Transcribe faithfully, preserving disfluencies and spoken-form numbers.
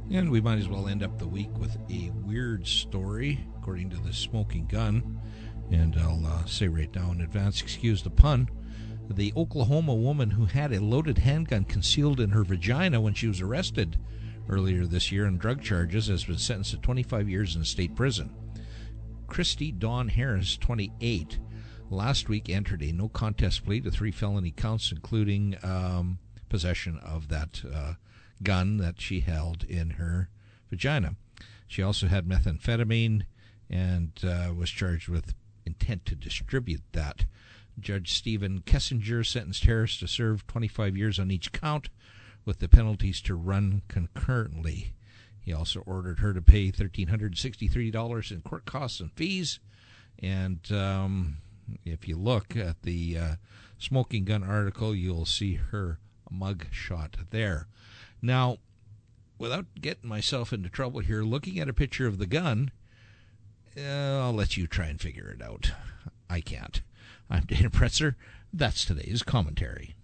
And we might as well end up the week with a weird story, according to the Smoking Gun. And I'll uh, say right now in advance, excuse the pun, the Oklahoma woman who had a loaded handgun concealed in her vagina when she was arrested earlier this year on drug charges has been sentenced to twenty-five years in a state prison. Christy Dawn Harris, twenty-eight, last week entered a no-contest plea to three felony counts, including um, possession of that uh, gun that she held in her vagina. She also had methamphetamine and uh, was charged with intent to distribute that. Judge Stephen Kessinger sentenced Harris to serve twenty-five years on each count, with the penalties to run concurrently. He also ordered her to pay one thousand three hundred sixty-three dollars in court costs and fees. And um, if you look at the uh, Smoking Gun article, you'll see her mug shot there. Now, without getting myself into trouble here, looking at a picture of the gun, uh, I'll let you try and figure it out. I can't. I'm Dana Pretzer. That's today's commentary.